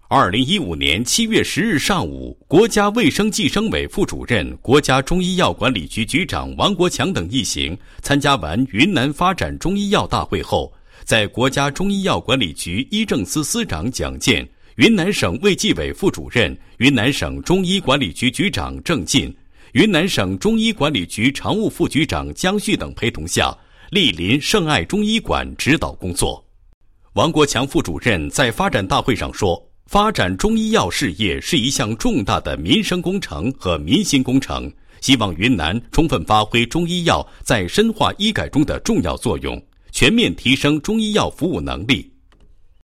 2015年7月10日上午，国家卫生计生委副主任、国家中医药管理局局长王国强等一行参加完云南发展中医药大会后，在国家中医药管理局医政司司长蒋健、云南省卫计委副主任、云南省中医管理局局长郑进、云南省中医管理局常务副局长姜旭等陪同下，莅临圣爱中医馆指导工作。王国强副主任在发展大会上说，发展中医药事业是一项重大的民生工程和民心工程，希望云南充分发挥中医药在深化医改中的重要作用，全面提升中医药服务能力，